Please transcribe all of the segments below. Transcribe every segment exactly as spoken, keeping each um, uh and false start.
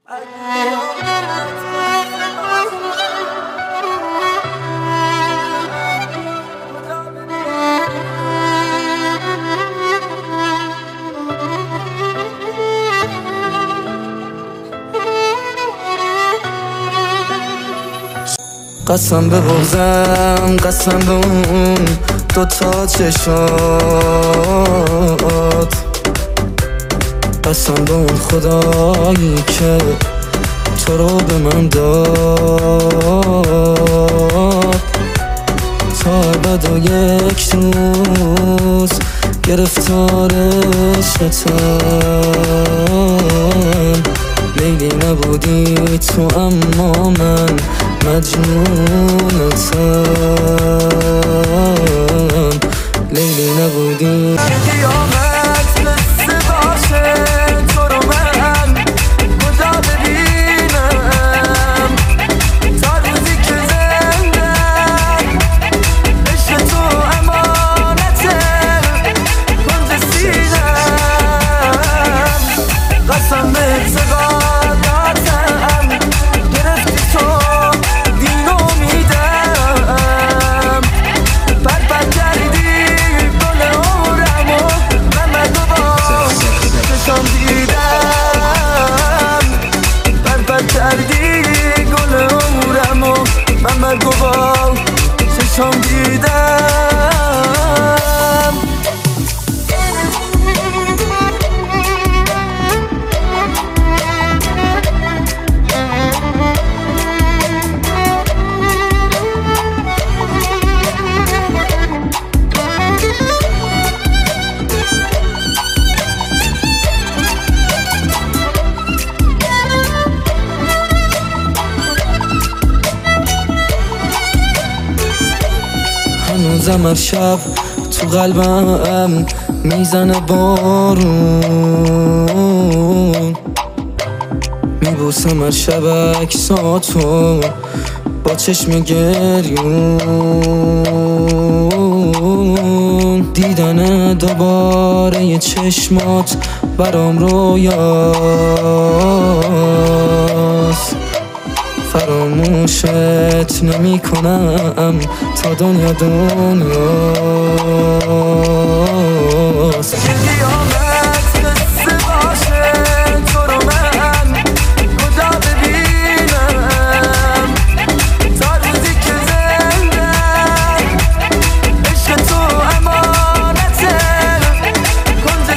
قسم به بغضم، قسم به اون دوتا چشات، قسم به اون خدایی که تو رو به من داد. تا ابد و یک روز گرفتار عشقتم. لیلی نبودی تو اما من مجنونتم. لیلی نبودی قیامت مثل باشه تو رو من کجا ببینم. تا روزی که زندم عشق تو امانته کنج سینم. قسم به اعتقاداتم گرفتی تو دین و میدم. پر پر کردی گل عمرم و من مرد و با چشم دیدم. پر پر کردی گل عمرم و من مرد و با چشم دیدم. هنوزم هر شب تو قلبم میزنه بارون. میبوسم هر شب عکساتو با چشم گریون. دیدن دوباره یه چشمات برام رویاست. فراموشت نمی کنم تا دنیا دنیاست. قیامت قصه باشه تو رو من کجا ببینم. تا روزی که زندم عشق تو امانته کنج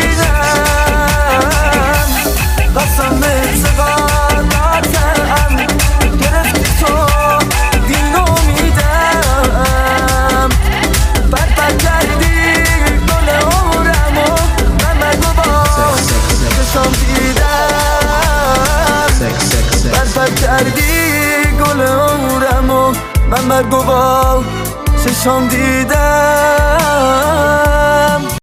سینم. قسم به اعتقاداتم گرفتی تو دین و میدم. پر پر کردی گل عمرم و من مرد و با چشم دیدم. پر پر کردی گل عمرم و من مرد و با چشم دیدم.